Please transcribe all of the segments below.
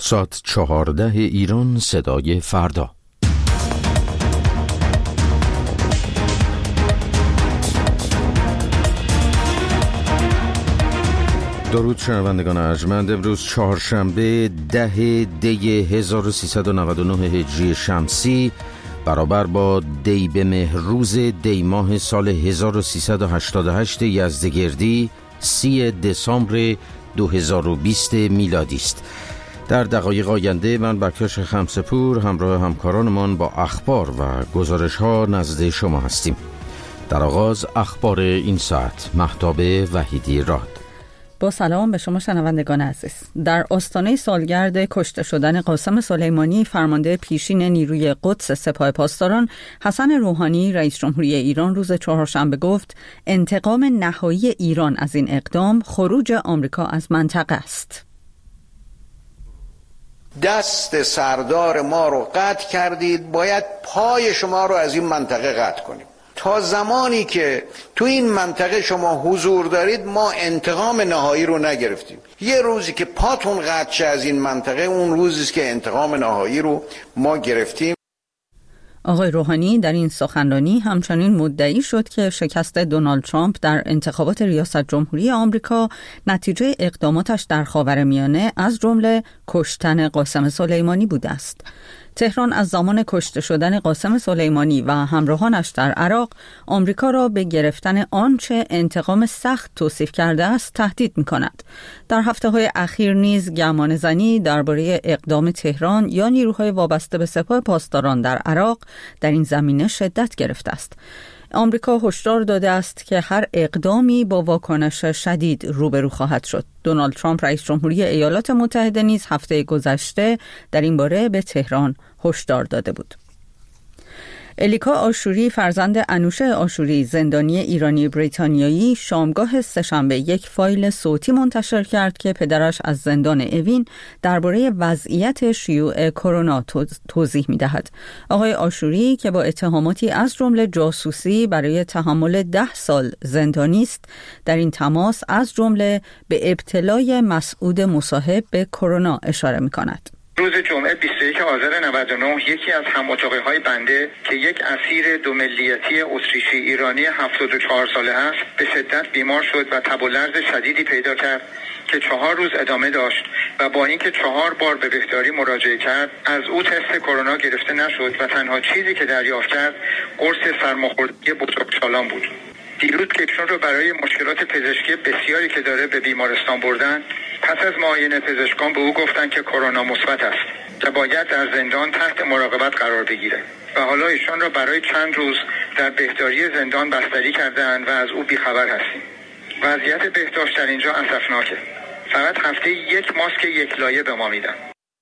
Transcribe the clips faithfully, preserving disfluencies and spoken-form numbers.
ساعت چهارده ایران، صدای فردا. درود شنوندگان ارجمند. امروز چهارشنبه ده دی هزار و سیصد و نود و نه هجری شمسی برابر با دی به مهروز دی ماه سال هزار و سیصد و هشتاد و هشت یزدگردی، سی دسامبر دو هزار و بیست میلادی است. در دقایق آینده من بکتاش خمسپور همراه همکارانمان با اخبار و گزارش ها نزد شما هستیم. در آغاز اخبار این ساعت. مهتاب وحیدی راد. با سلام به شما شنوندگان عزیز. در آستانه سالگرد کشته شدن قاسم سلیمانی، فرمانده پیشین نیروی قدس سپاه پاسداران، حسن روحانی رئیس جمهوری ایران روز چهارشنبه گفت انتقام نهایی ایران از این اقدام خروج آمریکا از منطقه است. دست سردار ما رو قطع کردید، باید پای شما رو از این منطقه قطع کنیم. تا زمانی که تو این منطقه شما حضور دارید ما انتقام نهایی رو نگرفتیم. یه روزی که پاتون قطع شه از این منطقه، اون روزی است که انتقام نهایی رو ما گرفتیم. آقای روحانی در این سخنرانی همچنین مدعی شد که شکست دونالد ترامپ در انتخابات ریاست جمهوری آمریکا نتیجه اقداماتش در خاورمیانه از جمله کشتن قاسم سلیمانی بوده است. تهران از زمان کشته شدن قاسم سلیمانی و همراهانش در عراق آمریکا را به گرفتن آنچه انتقام سخت توصیف کرده است تهدید می‌کند. در هفته‌های اخیر نیز گمانه‌زنی درباره اقدام تهران یا نیروهای وابسته به سپاه پاسداران در عراق در این زمینه شدت گرفته است. آمریکا هشدار داده است که هر اقدامی با واکنش شدید روبرو خواهد شد. دونالد ترامپ رئیس جمهوری ایالات متحده نیز هفته گذشته در این باره به تهران هشدار داده بود. الیکا آشوری فرزند انوشه آشوری، زندانی ایرانی بریتانیایی، شامگاه سه‌شنبه یک فایل صوتی منتشر کرد که پدرش از زندان اوین درباره وضعیت شیوع کرونا توضیح می‌دهد. آقای آشوری که با اتهاماتی از جمله جاسوسی برای تحمل ده سال زندانی است، در این تماس از جمله به ابتلای مسعود مصاحب به کرونا اشاره می‌کند. روز جمعه بیست و یکم آذر نود و نه یکی از هم‌اتاقی‌های بنده که یک اسیر دو ملیتی اتریشی ایرانی هفتاد و چهار ساله است به شدت بیمار شد و تب و لرز شدیدی پیدا کرد که چهار روز ادامه داشت و با اینکه چهار بار به بهداری مراجعه کرد از او تست کرونا گرفته نشد و تنها چیزی که دریافت کرد قرص سرماخوردگی بوتاکسالان بود. دیروز که ایشون رو برای مشکلات پزشکی بسیاری که داره به بیمارستان بردن، پس از معاینه پزشکان به او گفتن که کرونا مثبت است و باید در زندان تحت مراقبت قرار بگیره و حالا ایشان را برای چند روز در بهداری زندان بستری کردن و از او بیخبر هستیم. وضعیت بهداشت در اینجا اسفناکه. فقط هفته یک ماسک یک لایه به ما میدن.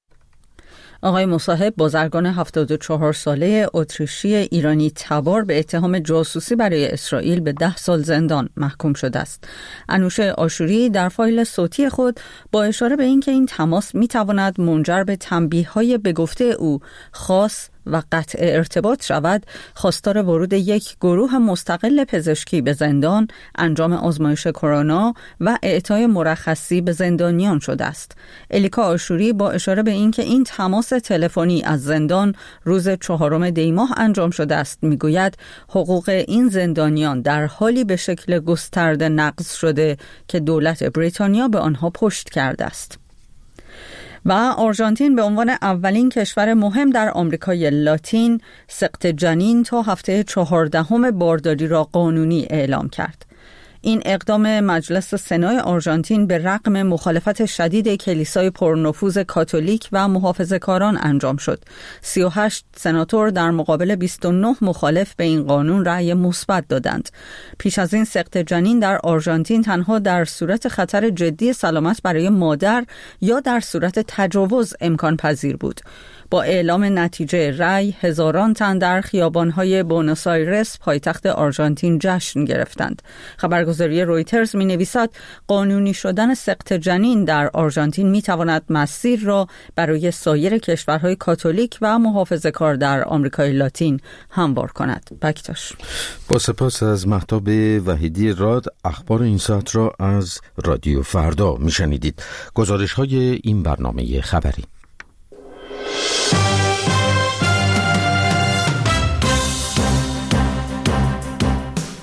آقای مصاحب بازرگان هفتاد و چهار ساله اتریشی ایرانی تبار به اتهام جاسوسی برای اسرائیل به ده سال زندان محکوم شده است. انوشه آشوری در فایل صوتی خود با اشاره به اینکه این تماس میتواند منجر به تنبیه‌های به گفته او خاص و قطع ارتباط شود، خواستار ورود یک گروه مستقل پزشکی به زندان، انجام آزمایش کرونا و اعطای مرخصی به زندانیان شده است. الیکا آشوری با اشاره به اینکه این تماس تلفنی از زندان روز چهارم دی ماه انجام شده است میگوید حقوق این زندانیان در حالی به شکل گسترده نقض شده که دولت بریتانیا به آنها پشت کرده است. و آرژانتین به عنوان اولین کشور مهم در آمریکای لاتین سقط جنین تا هفته چهاردهم بارداری را قانونی اعلام کرد. این اقدام مجلس سنای آرژانتین به رغم مخالفت شدید کلیسای پرنفوذ کاتولیک و محافظه‌کاران انجام شد. سی و هشت سناتور در مقابل بیست و نه مخالف به این قانون رأی مثبت دادند. پیش از این سقط جنین در آرژانتین تنها در صورت خطر جدی سلامت برای مادر یا در صورت تجاوز امکان پذیر بود. با اعلام نتیجه رأی هزاران تن در خیابان‌های بونوس آیرس پایتخت آرژانتین جشن گرفتند. خبرگزاری رویترز می‌نویسد قانونی شدن سقط جنین در آرژانتین می‌تواند مسیر را برای سایر کشورهای کاتولیک و محافظه‌کار در آمریکای لاتین هموار کند. بکتاش. با سپاس از مهتاب وحیدی راد. اخبار این ساعت را از رادیو فردا می‌شنیدید. گزارش‌های این برنامه خبری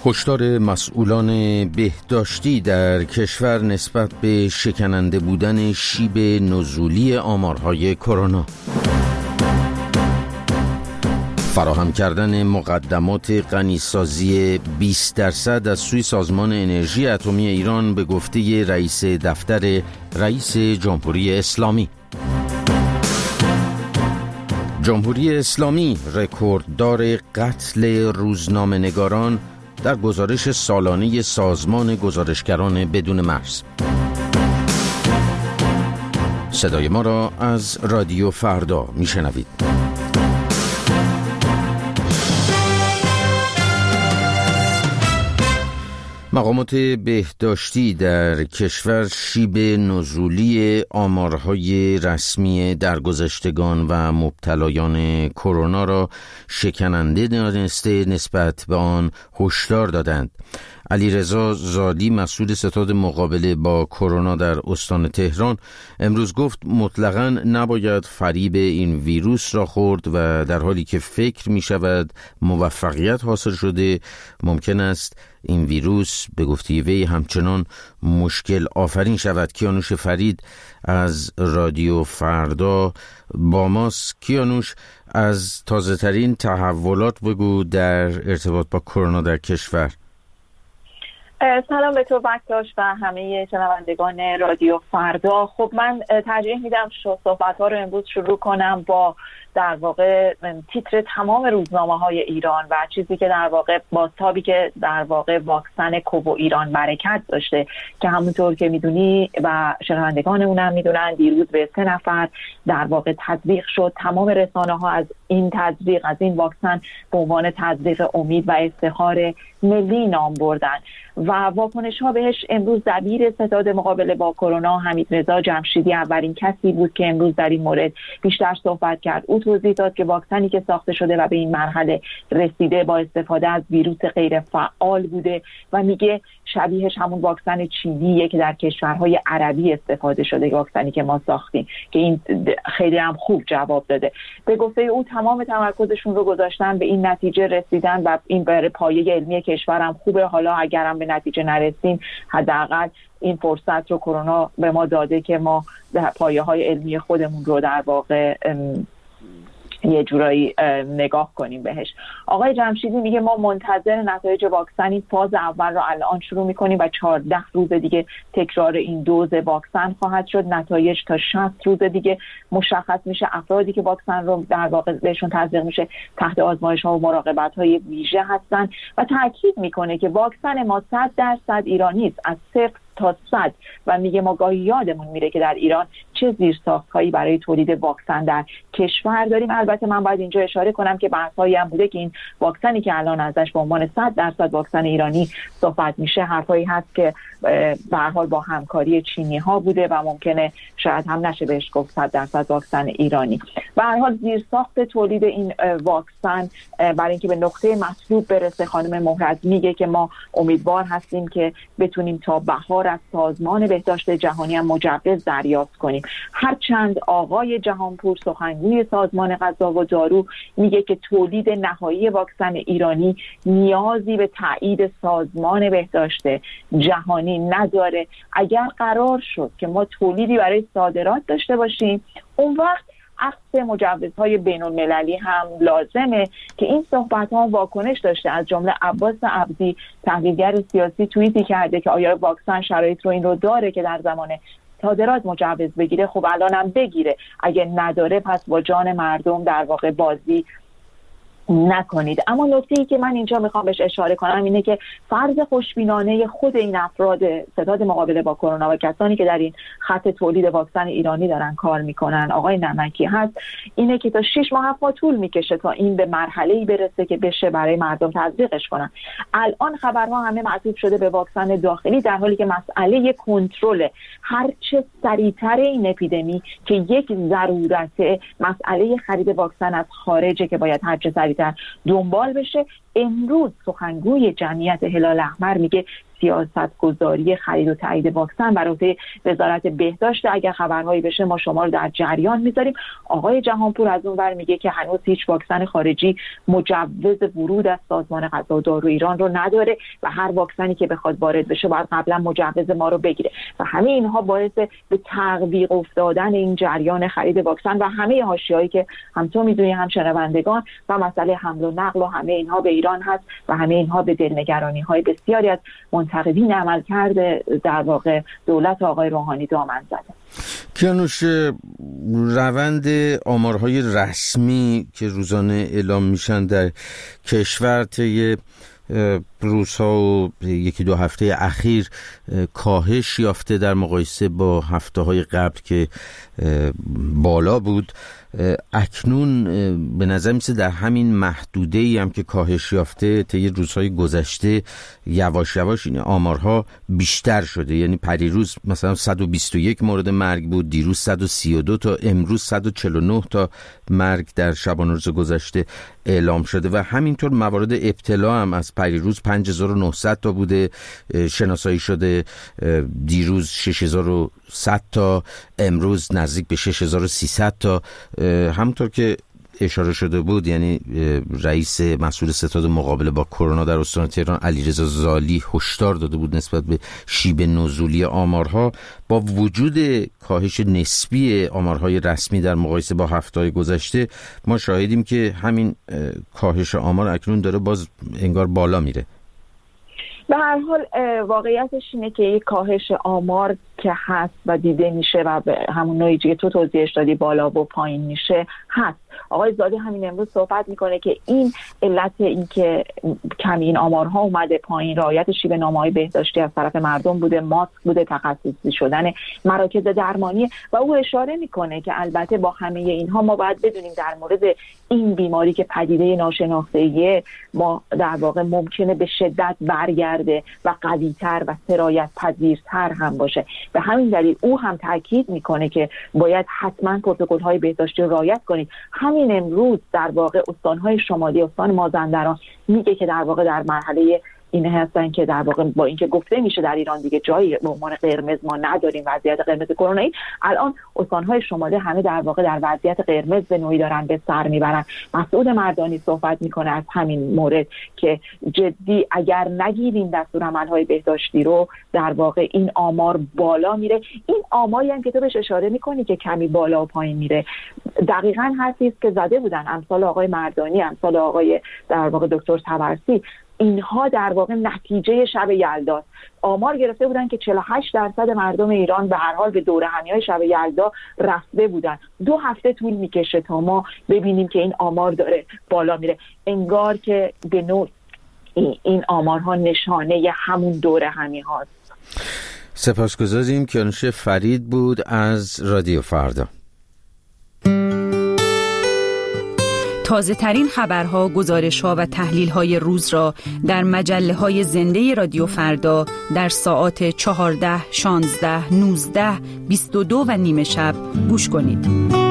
هشدار مسئولان بهداشتی در کشور نسبت به شکننده بودن شیب نزولی آمارهای کرونا. فراهم کردن مقدمات غنیسازی بیست درصد از سوی سازمان انرژی اتمی ایران به گفته رئیس دفتر رئیس جمهوری اسلامی. جمهوری اسلامی رکورددار قتل روزنامه‌نگاران در گزارش سالانه سازمان گزارشگران بدون مرز. صدای ما را از رادیو فردا میشنوید. مقامات بهداشتی در کشور شیب نزولی آمارهای رسمی درگذشتگان و مبتلایان کرونا را شکننده دانسته نسبت به آن هشدار دادند. علیرضا زالی مسئول ستاد مقابله با کرونا در استان تهران امروز گفت مطلقاً نباید فریب این ویروس را خورد و در حالی که فکر می شود موفقیت حاصل شده، ممکن است این ویروس به گفته وی همچنان مشکل آفرین شود. کیانوش فرید از رادیو فردا با ماست. کیانوش، از تازه ترین تحولات بگو در ارتباط با کرونا در کشور. سلام به تو بکتاش و همه شنوندگان رادیو فردا. خب من ترجیح میدم صحبت ها رو امروز شروع کنم با در واقع تیتر تمام روزنامه های ایران و چیزی که در واقع بازتابی که در واقع واکسن کوو ایران برکت داشته که همونطور که میدونی و شنوندگانمون هم میدونن دیروز به سه نفر در واقع تطبیق شد. تمام رسانه ها از این تطبیق از این واکسن به عنوان تطبیق امید و افتخار ملی نام بردن و واکنش ها بهش امروز دبیر ستاد مقابله با کرونا حمیدرضا جمشیدی اولین کسی بود که امروز در این مورد بیشتر صحبت کرد. او توضیح داد که واکسنی که ساخته شده و به این مرحله رسیده با استفاده از ویروس غیر فعال بوده و میگه شبیهش همون واکسن چینیه که در کشورهای عربی استفاده شده، واکسنی که ما ساختیم، که این خیلی هم خوب جواب داده. به گفته او تمام تمرکزشون رو گذاشتن به این نتیجه رسیدن و این برای پایه علمی کشورم خوبه. حالا اگرم به نتیجه نرسیم حداقل این فرصت رو کرونا به ما داده که ما پایه های علمی خودمون رو در واقع یه جورایی نگاه کنیم بهش. آقای جمشیدی میگه ما منتظر نتایج واکسن فاز اول رو الان شروع میکنیم و چهارده روز دیگه تکرار این دوز واکسن خواهد شد. نتایج تا شصت روز دیگه مشخص میشه. افرادی که واکسن رو در واقع بهشون تزریق میشه تحت آزمایش ها و مراقبت های ویژه هستن و تاکید میکنه که واکسن ما صد درصد ایرانی است، از صفر تا صد، و میگه ما گاهی یادمون میره که در ایران چه زیرساخت‌هایی برای تولید واکسن در کشور داریم. البته من باید اینجا اشاره کنم که بحث‌هایی هم بوده که این واکسنی که الان ازش به عنوان صد درصد واکسن ایرانی صحبت میشه حرفایی هست که به هر حال با همکاری چینی‌ها بوده و ممکنه شاید هم نشه بهش گفت صد درصد واکسن ایرانی. به هر حال زیرساخت تولید این واکسن برای اینکه به نقطه مطلوب برسه، خانم مهرز میگه که ما امیدوار هستیم که بتونیم تا بهار از سازمان بهداشت جهانی هم مجوز دریافت کنیم. هرچند آقای جهانپور سخنگوی سازمان غذا و دارو میگه که تولید نهایی واکسن ایرانی نیازی به تایید سازمان بهداشت جهانی نداره. اگر قرار شد که ما تولیدی برای صادرات داشته باشیم، اون وقت اخذ مجوزهای بین المللی هم لازمه که این صحبت ها واکنش داشته. از جمله عباس عبدی تحلیلگر سیاسی توییتی کرده که آیا واکسن شرایط رو این رو داره که در زمان صادرات مجوز بگیره؟ خب الانم بگیره. اگه نداره پس با جان مردم در واقع بازی نکنید. اما نکته‌ای که من اینجا میخوام بهش اشاره کنم اینه که فرض خوشبینانه خود این افراد ستاد مقابله با کرونا و کسانی که در این خط تولید واکسن ایرانی دارن کار میکنن، آقای نمکی هست، اینه که تا شش ماه هفت ماه طول میکشه تا این به مرحله‌ای برسه که بشه برای مردم تزریقش کنن. الان خبرها همه معطوف شده به واکسن داخلی، در حالی که مسئله کنترل هر چه سریعتر این اپیدمی که یک ضرورت، مسئله خرید واکسن از خارجه که باید هر چه سریعتر دنبال بشه. امروز سخنگوی جمعیت هلال احمر میگه سیاست گذاری خرید و تایید واکسن بر عهده وزارت بهداشت. اگر خبرهایی بشه ما شما رو در جریان میذاریم. آقای جهانپور از اون ور میگه که هنوز هیچ واکسن خارجی مجوز ورود از سازمان غذا و دارو ایران رو نداره و هر واکسنی که بخواد وارد بشه باید قبلا مجوز ما رو بگیره و همه اینها باعث به تعویق افتادن این جریان خرید واکسن و همه حاشیه‌ای که هم تو میدونی هم شنوندگان و مسئله حمل و نقل و همه اینها به ایران هست و همه اینها به دلنگرانی‌های بسیاری از منتقدین عملکرد در واقع دولت آقای روحانی دامن زده. کیانوش، روند آمارهای رسمی که روزانه اعلام میشن در کشور طی روزها و یکی دو هفته اخیر کاهش یافته در مقایسه با هفته های قبل که بالا بود. اکنون به نظر میسه در همین محدوده ای هم که کاهش یافته طی روزهای گذشته یواش یواش این آمارها بیشتر شده. یعنی پریروز مثلا صد و بیست و یک مورد مرگ بود، دیروز صد و سی و دو تا، امروز صد و چهل و نه تا مرگ در شبانه روز گذشته اعلام شده و همینطور موارد ابتلا هم از پریروز پنج هزار و نهصد تا بوده شناسایی شده، دیروز شش هزار و صد تا، امروز نزدیک به شش هزار و سیصد تا. همونطور که اشاره شده بود، یعنی رئیس مسئول ستاد مقابله با کرونا در استان تهران علیرضا زالی هشدار داده بود نسبت به شیب نزولی آمارها. با وجود کاهش نسبی آمارهای رسمی در مقایسه با هفته‌های گذشته، ما شاهدیم که همین کاهش آمار اکنون داره باز انگار بالا میره. به هر حال واقعیتش اینه که یک کاهش آمار که هست و دیده میشه و به همون نوعی که تو توضیحش دادی بالا و پایین میشه هست. آقای زاده همین امروز صحبت میکنه که این علت این که کمی این آمارها اومده پایین رعایت شیوه نامه‌های بهداشتی از طرف مردم بوده، ماسک بوده، تخصصی شدن مراکز درمانی و او اشاره میکنه که البته با همه اینها ما باید بدونیم در مورد این بیماری که پدیده ناشناخته‌ای ما در واقع ممکنه به شدت برگرده و قوی‌تر و سرایت پذیرتر هم باشه. به همین دلیل او هم تاکید میکنه که باید حتما پروتکل‌های بهداشتی رو رعایت کنید. همین امروز در واقع استان‌های شمالی، استان مازندران میگه که در واقع در مرحله این هستن که در واقع با اینکه گفته میشه در ایران دیگه جایی به عنوان قرمز ما نداریم، وضعیت قرمز کرونایی، الان استان‌های شمالی همه در واقع در وضعیت قرمز به نوعی دارن به سر میبرن. مسعود مردانی صحبت میکنه از همین مورد که جدی اگر نگیریم دستورالعمل‌های بهداشتی رو در واقع این آمار بالا میره. این آماری هم که تو بهش اشاره میکنی که کمی بالا و پایین میره دقیقاً حرفی است که زده بودن امثال آقای مردانی، امثال آقای در واقع دکتر طبرسی. اینها در واقع نتیجه شب یلدا. آمار گرفته بودن که چهل و هشت درصد مردم ایران به هر حال به دوره همی‌های شب یلدا رفته بودن. دو هفته طول میکشه تا ما ببینیم که این آمار داره بالا میره. انگار که به نوع این آمارها نشانه همون دوره همی هاست. سپاسگزاریم. کیانوش فرید بود از رادیو فردا. تازه ترین خبرها، گزارش‌ها و تحلیل‌های روز را در مجله‌های زنده رادیو فردا در ساعات چهارده، شانزده، نوزده، بیست و دو و نیمه شب گوش کنید.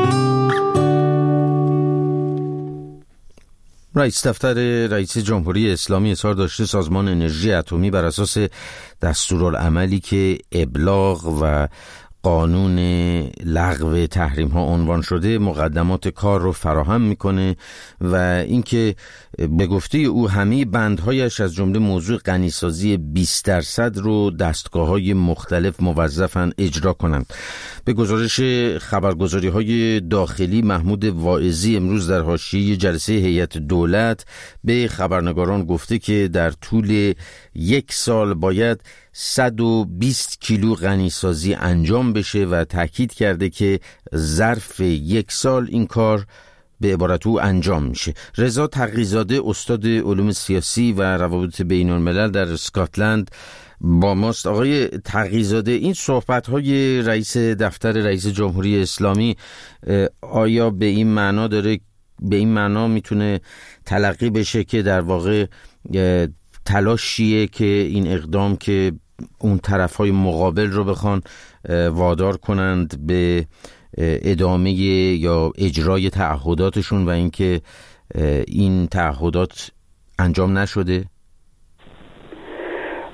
رئیس دفتر رئیس جمهوری اسلامی اظهار داشته سازمان انرژی اتمی بر اساس دستورالعملی که ابلاغ و قانون لغو تحریم ها عنوان شده مقدمات کار رو فراهم میکنه و اینکه به گفته او همه بندهایش از جمله موضوع غنیسازی بیست درصد رو دستگاه‌های مختلف موظفن اجرا کنند. به گزارش خبرگزاری های داخلی، محمود واعظی امروز در حاشیه جلسه هیئت دولت به خبرنگاران گفته که در طول یک سال باید صد و بیست کیلو غنیسازی انجام بشه و تاکید کرده که ظرف یک سال این کار به عبارت او انجام میشه. رضا تقی‌زاده استاد علوم سیاسی و روابط بین الملل در اسکاتلند با ماست. آقای تقی‌زاده، این صحبت‌های رئیس دفتر رئیس جمهوری اسلامی آیا به این معنا داره، به این معنا میتونه تلقی بشه که در واقع تلاشیه که این اقدام که اون طرف‌های مقابل رو بخوان وادار کنند به ادامه یا اجرای تعهداتشون و اینکه این تعهدات انجام نشده؟ هنوز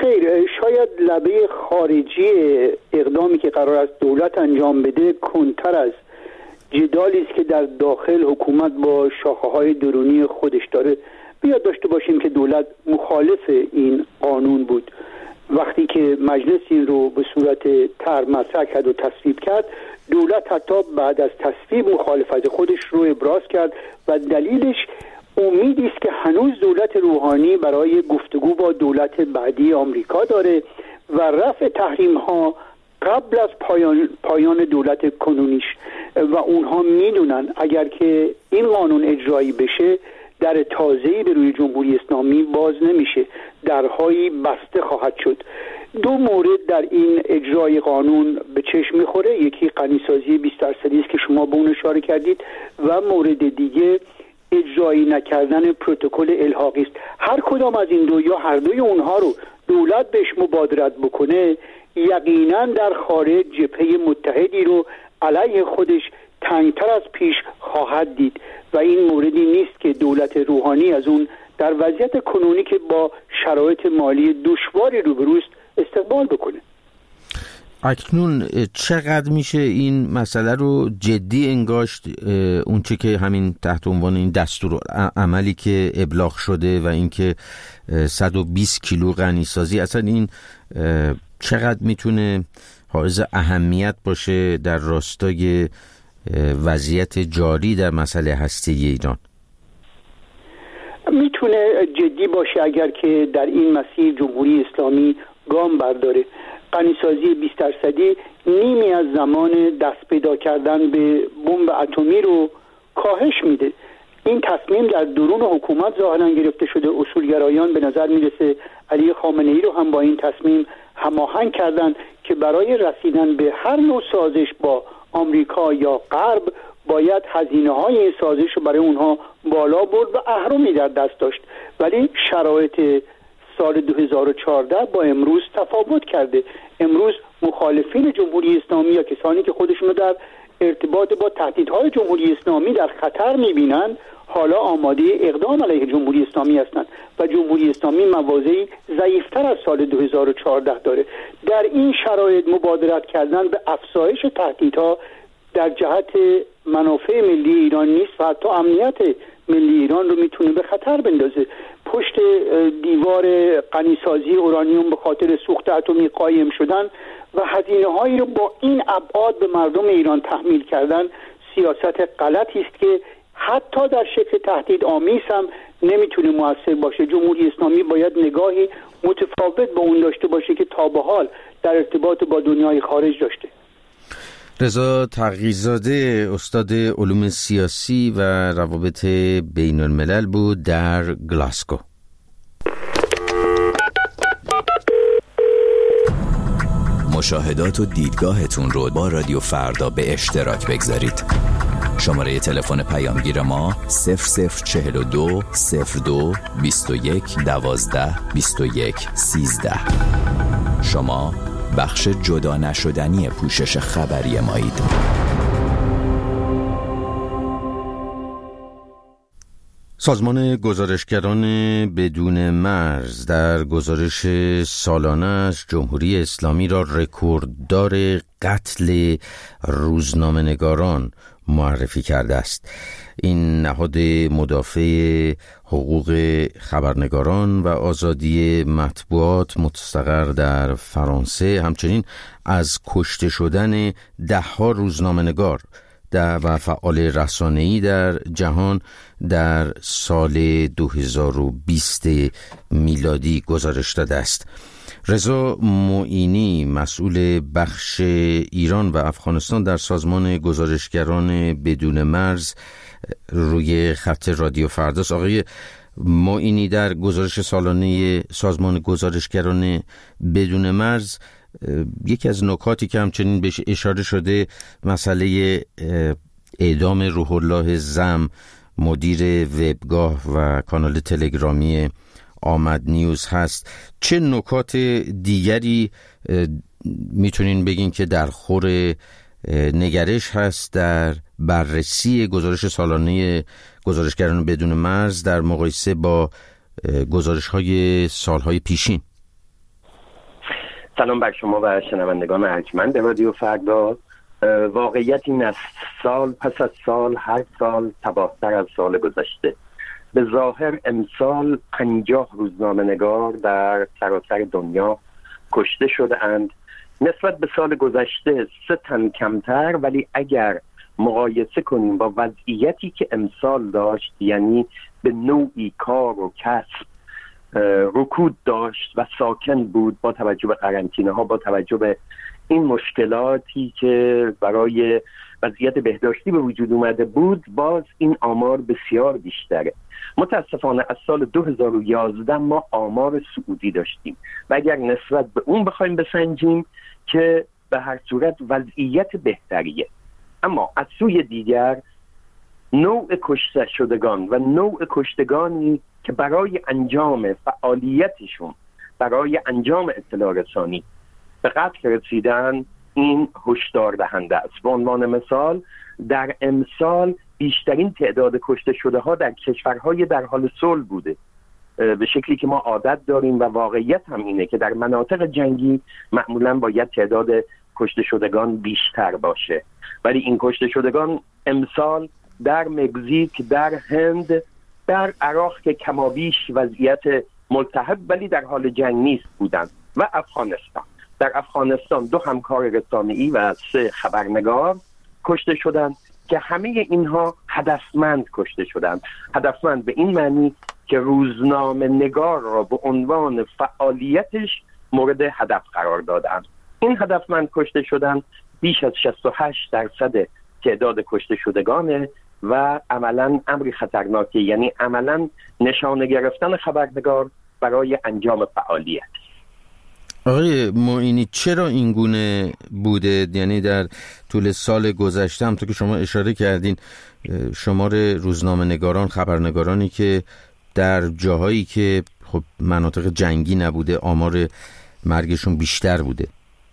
خیر، شاید لبه خارجی اقدامی که قرار است دولت انجام بده کنتر از جدالی است که در داخل حکومت با شاخه‌های درونی خودش داره. بیاد داشته باشیم که دولت مخالف این قانون بود. وقتی که مجلس این رو به صورت طرح مطرح کرد و تصویب کرد، دولت حتی بعد از تصویب مخالفت خودش رو ابراز کرد و دلیلش امیدی است که هنوز دولت روحانی برای گفتگو با دولت بعدی آمریکا داره و رفع تحریم ها قبل از پایان, پایان دولت کنونیش و اونها میدونن اگر که این قانون اجرایی بشه در تازه‌ای به روی جمهوری اسلامی باز نمیشه، درهایی بسته خواهد شد. دو مورد در این اجرای قانون به چشم میخوره، یکی غنیسازی بیست درصدی است که شما به اون اشاره کردید و مورد دیگه اجرایی نکردن پروتکل الحاقی است. هر کدام از این دو یا هر دوی اونها رو دولت بهش مبادرت بکنه، یقینا در خارج جبهه متحدی رو علیه خودش تنگتر از پیش خواهد دید و این موردی نیست که دولت روحانی از اون در وضعیت کنونی که با شرایط مالی دشواری روبروست استقبال بکنه. اکنون چقدر میشه این مسئله رو جدی انگاشت، اون چه که همین تحت عنوان این دستور عملی که ابلاغ شده و اینکه صد و بیست کیلو غنیسازی، اصلا این چقدر میتونه حائز اهمیت باشه در راستای وضعیت جاری در مسئله هسته‌ای ایران؟ میتونه جدی باشه اگر که در این مسیر جمهوری اسلامی گام برداره. غنیسازی بیست درصدی نیمی از زمان دست پیدا کردن به بمب اتمی رو کاهش میده. این تصمیم در درون حکومت ظاهرا گرفته شده. اصولگرایان به نظر میرسه علی خامنه ای رو هم با این تصمیم هماهنگ کردن که برای رسیدن به هر نوع سازش با آمریکا یا غرب باید هزینه های این سازش رو برای اونها بالا برد و اهرمی در دست داشت. ولی شرایط سال دو هزار و چهارده با امروز تفاوت کرده. امروز مخالفین جمهوری اسلامی یا کسانی که خودشونو در ارتباط با تهدیدهای جمهوری اسلامی در خطر میبینن حالا آماده اقدام علیه جمهوری اسلامی هستند و جمهوری اسلامی مواضعی ضعیفتر از سال دو هزار و چهارده داره. در این شرایط مبادرت کردن به افزایش تهدیدها در جهت منافع ملی ایران نیست و حتی امنیت ملی ایران رو میتونه به خطر بندازه. پشت دیوار غنیسازی اورانیوم به خاطر سوخت اتمی قایم شدن و هزینه هایی رو با این ابعاد به مردم ایران تحمیل کردن سیاست غلطی است که حتی در شکل تهدید آمیز هم نمیتونه موثر باشه. جمهوری اسلامی باید نگاهی متفاوت با اون داشته باشه که تا به حال در ارتباط با دنیای خارج داشته. رضا تقی‌زاده، استاد علوم سیاسی و روابط بین الملل بود در گلاسکو. مشاهدات و دیدگاهتون رو با رادیو فردا به اشتراک بگذارید. شماره تلفن پیامگیر ما صفر صفر چهل و دو صفر دو بیست و یک دوازده بیست و یک سیزده. شما بخش جدا نشدنی پوشش خبری مایید. سازمان گزارشگران بدون مرز در گزارش سالانه‌اش جمهوری اسلامی را رکورددار قتل روزنامه‌نگاران معرفی کرده است. این نهاد مدافع حقوق خبرنگاران و آزادی مطبوعات مستقر در فرانسه همچنین از کشته شدن ده‌ها روزنامه‌نگار و فعال رسانه‌ای در جهان در سال دو هزار و بیست میلادی گزارش داده است. رضا معینی، مسئول بخش ایران و افغانستان در سازمان گزارشگران بدون مرز، روی خط رادیو فرداست. آقای معینی، در گزارش سالانه سازمان گزارشگران بدون مرز یکی از نکاتی که همچنین بهش اشاره شده مسئله اعدام روح الله زم، مدیر وبگاه و کانال تلگرامی آمد نیوز هست. چه نکات دیگری میتونین بگین که در خور نگرش هست در بررسی گزارش سالانه گزارشگران بدون مرز در مقایسه با گزارش‌های سالهای پیشین؟ سلام بر شما و شنوندگان ارجمند رادیو فردا. واقعیت این است سال پس از سال هر سال تباهتر از سال گذشته. به ظاهر امسال پنجاه روزنامه‌نگار در سراسر دنیا کشته شده اند. نسبت به سال گذشته سه تن کمتر، ولی اگر مقایسه کنیم با وضعیتی که امسال داشت، یعنی به نوعی کار و کسب رکود داشت و ساکن بود با توجه به قرنطینه ها، با توجه به این مشکلاتی که برای وضعیت بهداشتی به وجود اومده بود، باز این آمار بسیار بیشتره. متاسفانه از سال دو هزار و یازده ما آمار صعودی داشتیم و اگر نسبت به اون بخوایم بسنجیم که به هر صورت وضعیت بهتریه، اما از سوی دیگر نوع کشته شدگان و نوع کشتگانی که برای انجام فعالیتشون، برای انجام اطلاع رسانی به قتل رسیدن، این هشدار دهنده است. به عنوان مثال در امسال بیشترین تعداد کشته شده ها در کشورهای در حال صلح بوده، به شکلی که ما عادت داریم و واقعیت هم اینه که در مناطق جنگی معمولا باید تعداد کشته شدگان بیشتر باشه، ولی این کشته شدگان امسال در مکزیک، در هند، در عراق که کمابیش وضعیت ملتهب ولی در حال جنگ نیست بودند، و افغانستان. در افغانستان دو همکار رسانه‌ای و سه خبرنگار کشته شدند که همه اینها هدفمند کشته شدند. هدفمند به این معنی که روزنامه نگار را به عنوان فعالیتش مورد هدف قرار دادند. این هدفمند کشته شدند بیش از شصت و هشت درصد تعداد کشته شدگانه و عملاً امری خطرناکی، یعنی عملاً نشانه گرفتن خبرنگار برای انجام فعالیت. آقای معینی، چرا این گونه بوده؟ یعنی در طول سال گذشته هم تو که شما اشاره کردین شمار روزنامه نگاران، خبرنگارانی که در جاهایی که خب مناطق جنگی نبوده آمار مرگشون بیشتر بوده.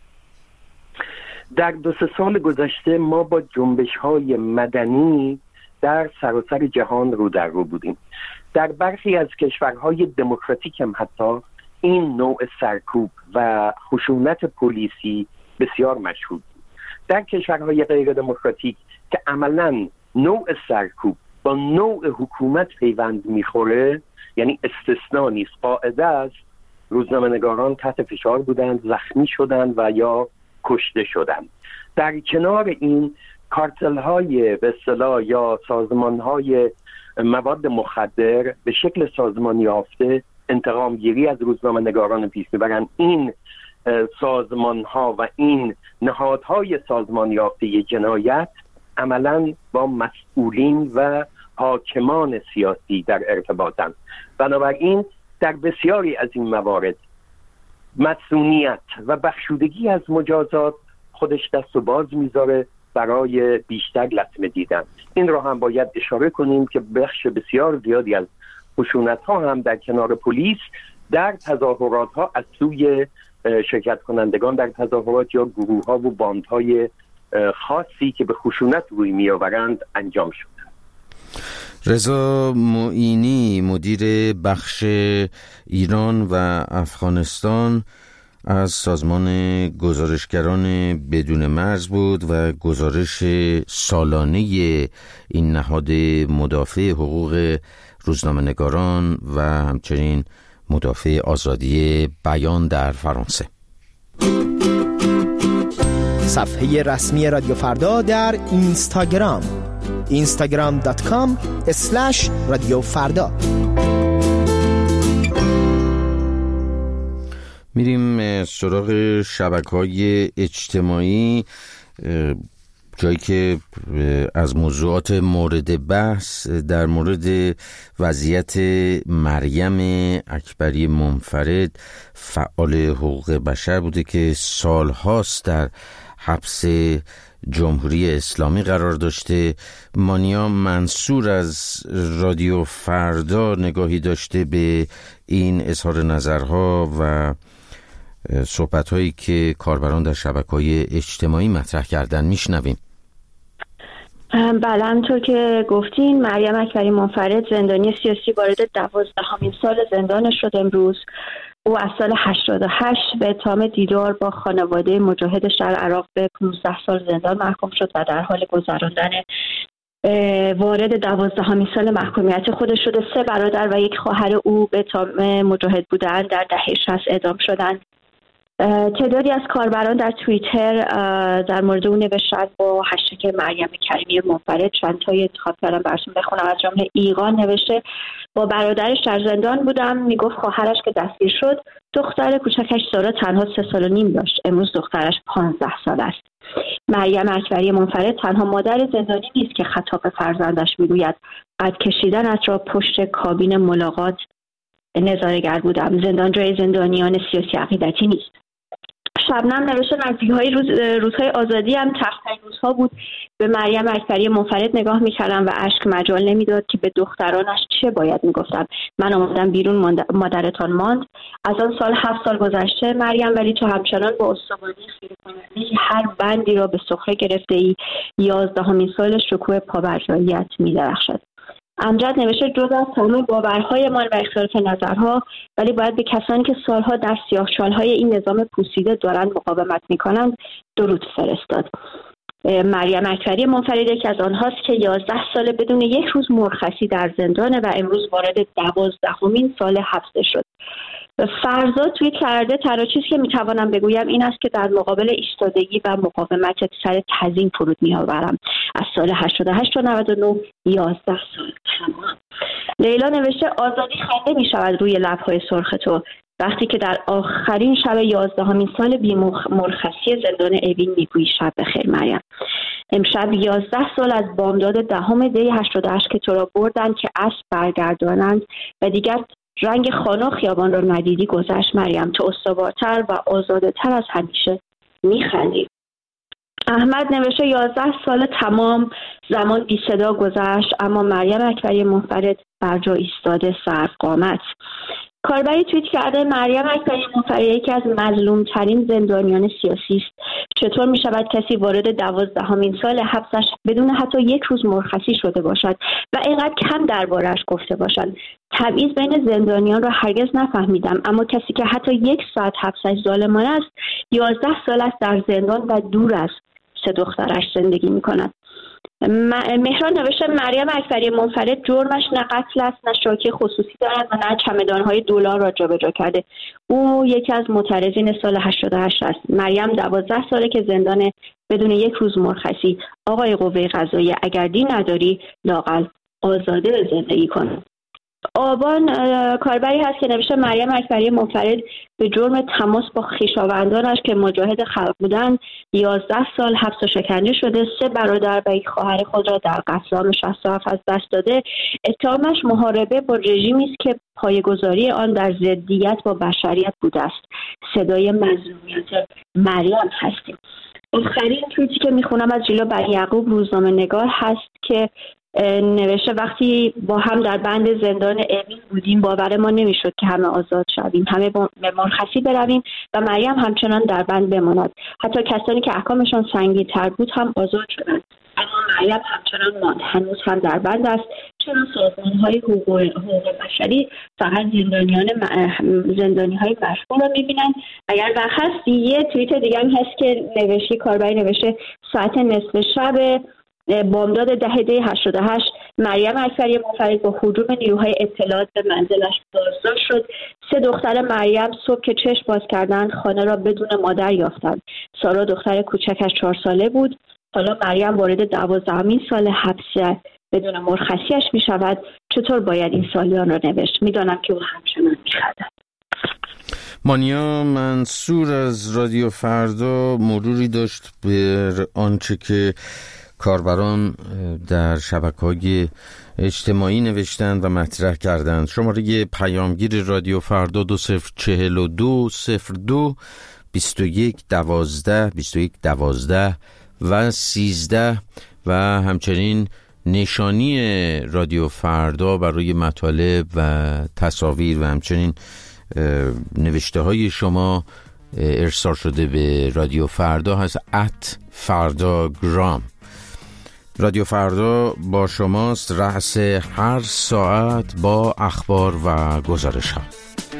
در دو سه سال گذشته ما با جنبش‌های مدنی در سراسر جهان رو در رو بودیم. در برخی از کشورهای دموکراتیک هم حتی این نوع سرکوب و خشونت پلیسی بسیار مشهود بود. در کشورهای غیر دموکراتیک که عملاً نوع سرکوب با نوع حکومت پیوند میخوره، یعنی استثناء نیست، قاعده است، روزنامه‌نگاران تحت فشار بودند، زخمی شدند و یا کشته شدند. در کنار این کارتل‌های به اصطلاح یا سازمان‌های مواد مخدر به شکل سازمانی یافته انتقام گیری از روزنامه‌نگاران پیش میبرند. این سازمان‌ها و این نهادهای سازمانی یافته جنایت عملاً با مسئولین و حاکمان سیاسی در ارتباطند. بنابراین در بسیاری از این موارد مسئولیت و بخشودگی از مجازات خودش دست و باز میذاره برای بیشتر لطمه دیدن. این را هم باید اشاره کنیم که بخش بسیار زیادی از خشونت ها هم در کنار پلیس در تظاهرات ها از سوی شرکت کنندگان در تظاهرات یا گروه ها و باند های خاصی که به خشونت روی می آورند انجام شد. رضا معینی، مدیر بخش ایران و افغانستان از سازمان گزارشگران بدون مرز بود و گزارش سالانه این نهاد مدافع حقوق روزنامه‌نگاران و همچنین مدافع آزادی بیان در فرانسه. صفحه رسمی رادیو فردا در اینستاگرام اینستاگرام دات کام اسلش رادیو فردا. میریم سراغ شبکه‌های اجتماعی، جایی که از موضوعات مورد بحث در مورد وضعیت مریم اکبری منفرد، فعال حقوق بشر بوده که سالهاست در حبس جمهوری اسلامی قرار داشته. مانیا منصور از رادیو فردا نگاهی داشته به این اظهار نظرها و صحبت‌هایی که کاربران در شبکه‌های اجتماعی مطرح کردن. میشنویم. بله، همونطور که گفتین مریم اکبری منفرد زندانی سیاسی وارد دوازدهمین سال زندانش شد امروز او از سال هشتاد و هشت به اتهام دیدار با خانواده مجاهد شهر عراق به پانزده سال زندان محکوم شد و در حال گذراندن وارد دوازدهمین سال محکومیت خودش شده. سه برادر و یک خواهر او به اتهام مجاهد بودن در دهه شصت اعدام شدند. تعدادی از کاربران در توییتر در مورد اون نوشتن با هشتگ مریم کریمی منفرد. چند تای انتخاب کردم براتون بخونم. از جمله ایقان نوشته با برادرش در زندان بودم، میگفت خواهرش که دستگیر شد دختر کوچکش سارا تنها سه سال و نیم داشت، امروز دخترش پانزده سال است. مریم اکبری منفرد تنها مادر زندانی نیست که خطاب فرزندش میگوید قد کشیدن را پشت کابین ملاقات نظاره‌گر بودم، زندان جای زندانیان سیاسی عقیدتی نیست. شبنم نوشته نزدیک‌های روز روزهای آزادی هم تخت‌های روزها بود، به مریم اکبری منفرد نگاه می‌کردم و اشک مجال نمی‌داد که به دخترانش چه باید می‌گفتم. من آمدم بیرون، مادرتان ماند. از آن سال هفت سال گذشته مریم، ولی تو همچنان با استواری خیره کننده هر بندی را به سخره گرفته‌ای. یازدهمین سال شکوه پابرجاییت می‌درخشد. امجد نوشته جز از تمام باورهایمان و اختلاف نظرها، ولی باید به کسانی که سالها در سیاه‌چال‌های این نظام پوسیده دارند مقاومت می‌کنند درود فرستاد. مریم اکبری منفرد یکی از آنهاست که یازده سال بدون یک روز مرخصی در زندانه و امروز وارد دوازدهمین سال حبسش شد. فرزاد توی کرده تنها چیزی که میتوانم بگویم این است که در مقابل ایستادگی و مقاومت سر تزیین فرود میآورم. از سال هشتاد و هشت تا نود و نه یازده سال تمام. لیلا نوشته آزادی خنده میشود روی لب‌های سرخ تو، وقتی که در آخرین شب یازدهمین سال بی مرخصی زندان اوین میگویی شب بخیر مریم. امشب یازده سال از بامداد دهم دی هشتاد و هشت که تو را بردند که اسب برگردانند و دیگر رنگ خانه و خیابان را ندیدی گذشت مریم. تو استوارتر و آزادتر از همیشه میخندی. احمد نوشته یازده سال تمام زمان بی صدا گذشت، اما مریم اکبری منفرد بر جا ایستاده سرقامت. کاربری توییت کرده مریم اکبری منفرد یکی از مظلومترین زندانیان سیاسی است. چطور می شود کسی وارد دوازدهمین سال حبسش بدون حتی یک روز مرخصی شده باشد و اینقدر کم درباره‌اش گفته باشند؟ تبعیض بین زندانیان را هرگز نفهمیدم، اما کسی که حتی یک ساعت حبسش ظالمانه است، یازده سال است در زندان و دور از سه دخترش زندگی می کند. مهران نوشته مریم اکبری منفرد جرمش نه قتل است، نه شاکی خصوصی دارد و نه چمدان‌های دلار را جابجا کرده. او یکی از معترضین سال هشتاد و هشت است. مریم دوازده ساله که زندان بدون یک روز مرخصی. آقای قوه قضاییه اگر دین نداری لااقل آزاده زندگی کن. آبان کاربری هست که نوشته مریم اکبری منفرد به جرم تماس با خویشاوندانش که مجاهد خلق بودند یازده سال حبس و شکنجه شده. سه برادر و یک خواهر خود را در قتل عام شصت و هفت از دست داده. اتهامش محاربه با رژیمی است که پایه‌گذاری آن در ضدیت با بشریت بوده است. صدای مظلومیت مریم هستیم. آخرین توییتی که میخونم از جیلا بنی یعقوب روزنامه نگار هست که نوشته وقتی با هم در بند زندان اوین بودیم باور ما نمیشد که همه آزاد شویم، همه به مرخصی برویم و مریم همچنان در بند بماند. حتی کسانی که احکامشان سنگین تر بود هم آزاد شدند، اما مریم همچنان ماند، هنوز هم در بند است. چرا سازمان‌های حقوق حقوق بشری فقط زندانیان زندانی‌های مشغول را می‌بینند؟ اگر وقت هست یه توییت دیگه هم هست که نوشته کاربری نوشته ساعت نصف شب بامداد ده دی هشتاد و هشت مریم اکبری منفرد با هجوم نیروهای اطلاعات به منزلش بازداشت شد. سه دختر مریم صبح که چشم باز کردند خانه را بدون مادر یافتند. سارا دختر کوچکش چهار ساله بود. حالا مریم وارد دوازدهمین سال حبس بدون مرخصیش می شود. چطور باید این سالیان را نوشت؟ می دانم که او همچنان می خواهد. مانیا منصور از رادیو فردا مروری داشت به آنچه که کاربران در شبکه‌های اجتماعی نوشتند و مطرح کردند. شماره پیامگیر رادیو فردا دو صفر چهل و دو صفر دو بیست و یک دوازده بیست و یک دوازده و سیزده و همچنین نشانی رادیو فردا برای مطالب و تصاویر و همچنین نوشته های شما ارسال شده به رادیو فردا هست ات فرداگرام. رادیو فردا با شماست، رأس هر ساعت با اخبار و گزارش ها.